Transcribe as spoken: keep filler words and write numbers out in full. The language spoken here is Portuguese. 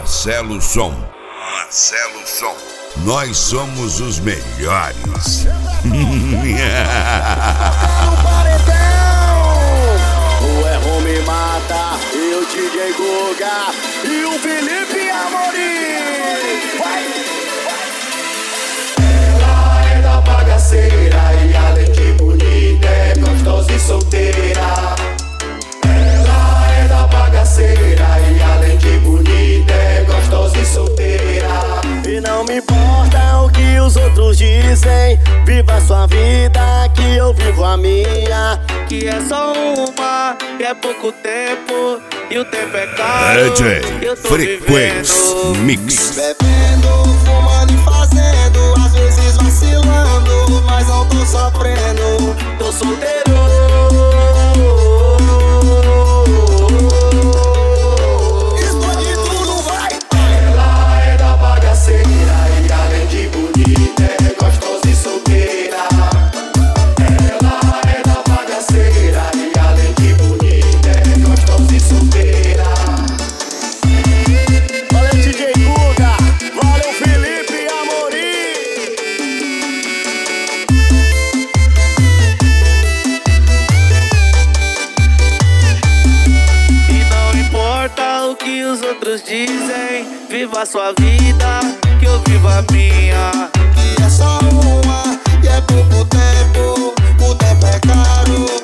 Marcelo Som. Marcelo Som. Nós somos os melhores. O Erro me mata, e o D J Guga e o Felipe Amorim. Vai! Ela é da bagaceira e além de bonita é gostosa e solteira. Ela é da bagaceira e além de bonita é gostosa e solteira. E não me importa o que os outros dizem, viva sua vida que eu vivo a minha. Que é só uma, que é pouco tempo, e o tempo é caro. D J eu tô Frequência vivendo. Mix. Bebendo, fumando e fazendo, às vezes vacilando, mas não tô sofrendo. Tô solteiro. Explode tudo, vai! Ela é da bagaceira e além de bonita é gostosa e solteira. Ela é da bagaceira e além de bonita é gostosa e solteira. Valeu D J Guga, valeu Felipe Amorim. E não importa o que os outros dizem, viva a sua vida, que eu vivo a minha. Que é só uma e é pouco tempo, o tempo é caro.